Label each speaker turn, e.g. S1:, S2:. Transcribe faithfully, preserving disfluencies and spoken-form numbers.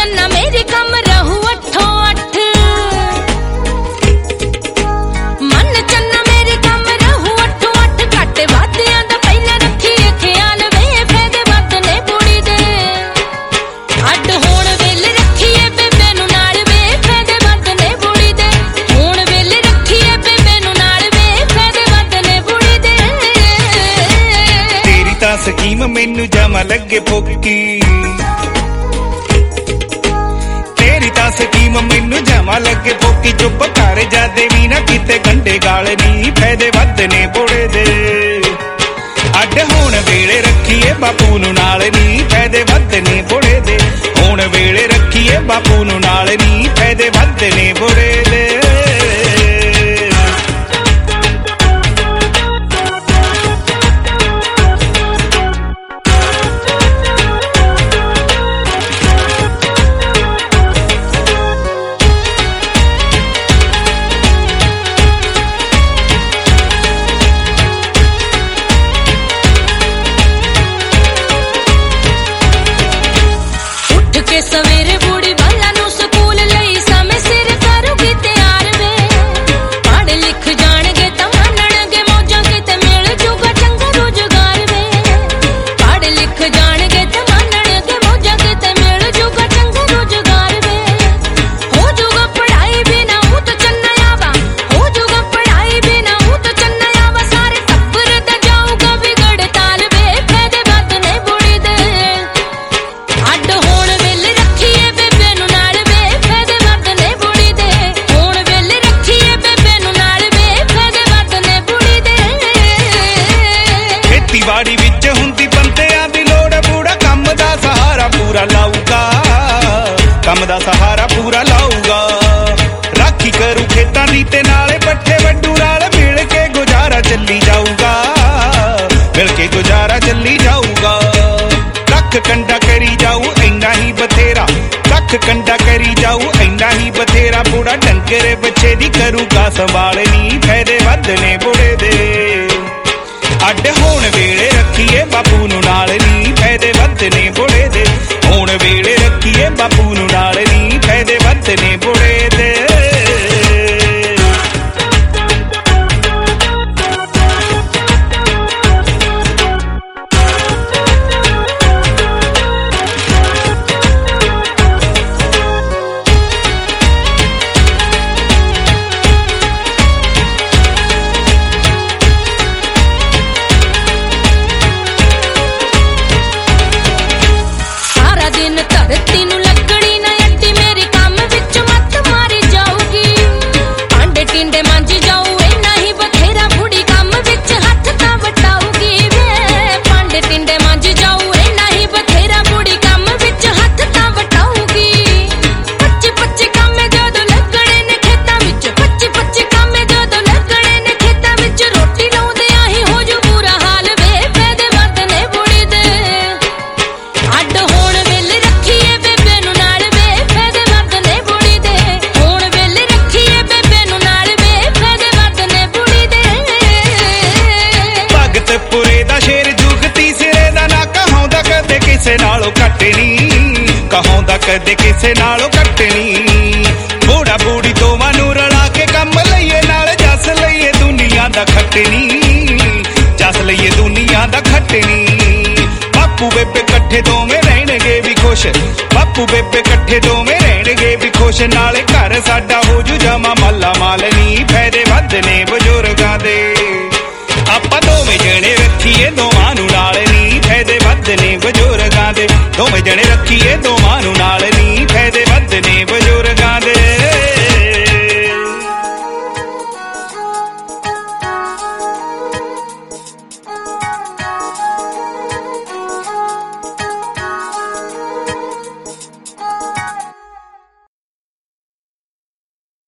S1: चन्ना मेरे कम रहू अठो अठ मन चन्ना मेरे कम रहू अठो अठ घट वादियां दा पहला रखी ख्याल वे फायदे वध ने बुड़ी दे अड होण वेले रखीए बेबे नू नाल वे फायदे वध ने बुड़ी दे होण वेले रखीए बेबे नू नाल वे फायदे वध ने बुड़ी दे
S2: तेरी तां स्कीम मैनू जमा लगे फोकी स्कीम मैनू जमा लगे फोकी चुप कर जादे भी ना किते गंडे गाल नी फायदे वध ने बुड़े दे अड होण वेले रखीए बापू नू नाल नी फायदे वध ने बुड़े दे होण वेले रखीए बापू नू नाल नी फायदे वध ने बुड़े दे
S1: सवेरे बूढ़ी बाला नू स्कूल लई समय सिर करूगी तैयार वे पढ़ लिख जाणगे तां मानणगे मौजां किते मिल जूगा चंगा रोजगार वे पढ़ लिख जाणगे तां मानणगे मौजां किते मिल जूगा चंगा रोजगार वे हो जूगा पढ़ाई बिना हूं तो चन्ना आवा हो जूगा पढ़ाई बिना हूं तो चन्ना आवा सारे टब्बर दा जाऊगा बिगड़ ताल वे फायदे वध ने बुड़ी दे अड होण
S2: वाड़ी विच हुंदी बंदियां दी लोड़ बूढ़ा कम दा सहारा पूरा लाऊगा कम दा सहारा पूरा लाऊगा राखी करू खेतां दी ते नाले पट्ठे वड्डू नाल मिल के गुजारा चली जाऊगा मिल के गुजारा चली जाऊगा लख कंडा करी जाऊ इन्ना ही बथेरा लख कंडा करी जाऊ इन्ना ही बथेरा बूढ़ा डंगर बच्चे दी करूगा संभालनी फायदे वध ने बुढ़े दे अड होण वेले रखीए बापू नू नाल नी फायदे वध ने बुड़े दे होण वेले रखीए बापू नू नाल नी फायदे वध ने बुड़े दे
S1: दिन धरती नू लगनी ना अड्डी मेरी काम विच मत मारी जाऊगी भांडे टिंडे मांजी जाऊ इन्ना ही बथेरा बूढ़ी काम विच हथ तां वटाऊगी वे भांडे टिंडे मांजी जाऊ इन्ना ही बथेरा बूढ़ी काम विच हथ तां वटाऊगी पच्ची पच्ची कामे जदों लगणे ने खेतां विच पच्ची पच्ची कामे जदों लगणे ने खेतां विच रोटी लाउंदियां ही हो जू बुरा हाल वे फायदे वध ने बुड़ी दे अड होण किसे नालों कटनी कहाउंदा कदे किसे नालों कटनी बूढ़ा बूढ़ी दोवां नू रला के कम लईए नाल जस लईए दुनिया दा खटनी जस लईए दुनिया दा खटनी बापू बेबे कट्ठे दोवें रहणगे भी खुश बापू बेबे कट्ठे दोवें रहणगे भी खुश नाले घर साडा हो जू जमा मल्ला मालनी फायदे वध ने बजुर्गां दे आपां दोवें जणे रखीए दोवां नू नाल नी फायदे वध ने बजुर्गां दे दोवें जणे रखीए दोवां नू नाल